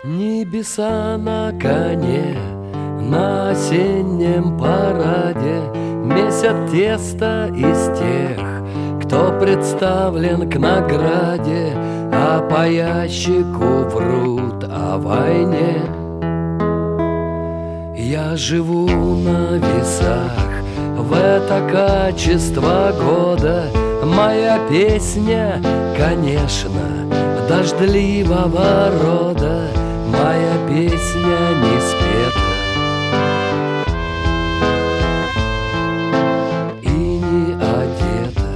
Небеса на коне, на осеннем параде месят тесто из тех, кто представлен к награде, а по ящику врут о войне. Я живу на весах в это качество года. Моя песня, конечно, дождливого рода. Моя песня не спета и не одета.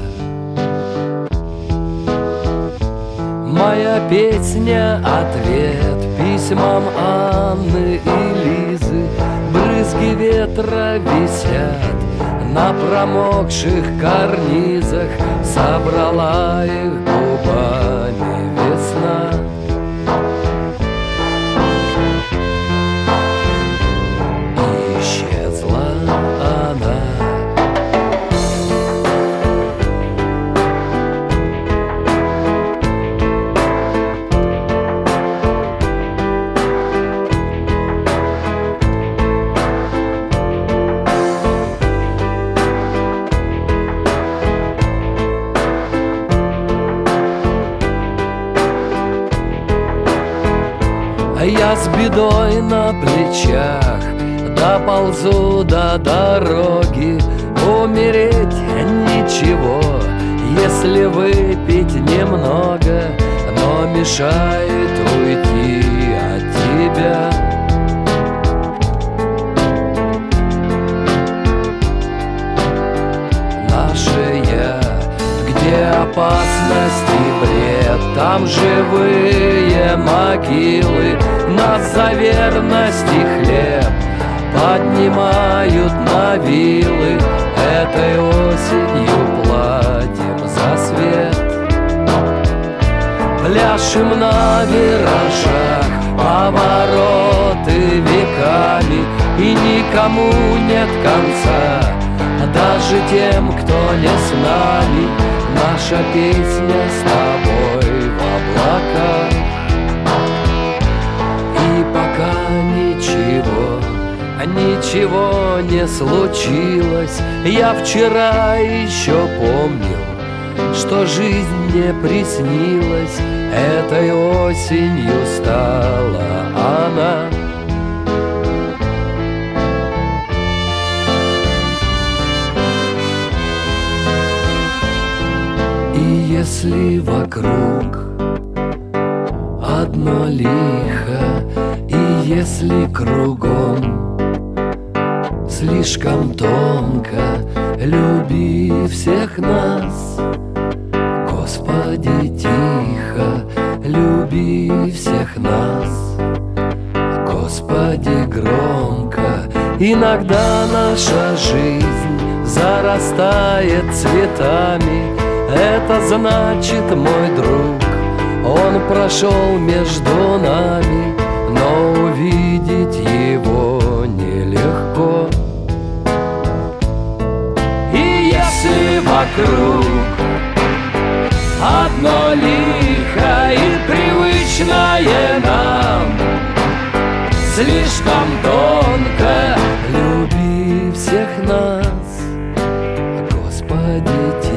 Моя песня — ответ письмам Анны и Лизы. Брызги ветра висят на промокших карнизах. Собрала их губами весна. Исчезла она. Я с бедой на плечах доползу до дороги. Умереть ничего, если выпить немного, но мешает уйти от тебя. Наше я, где опасность и бред, там живые могилы. Нас за верность и хлеб поднимают на вилы. Этой осенью платим за свет. Пляшем на виражах повороты веками, и никому нет конца, даже тем, кто не с нами. Наша песня с тобой в облаках. И пока ничего не случилось, я вчера еще помнил, что жизнь мне приснилась. Этой осенью стала она. И если вокруг одно лихо, и если кругом слишком тонко, люби всех нас, Господи, тихо, люби всех нас, Господи, громко. Иногда наша жизнь зарастает цветами. Это значит, мой друг, он прошел между нами, но увидеть его нелегко. И если вокруг одно лихо и привычное нам слишком тонко, люби всех нас, Господи,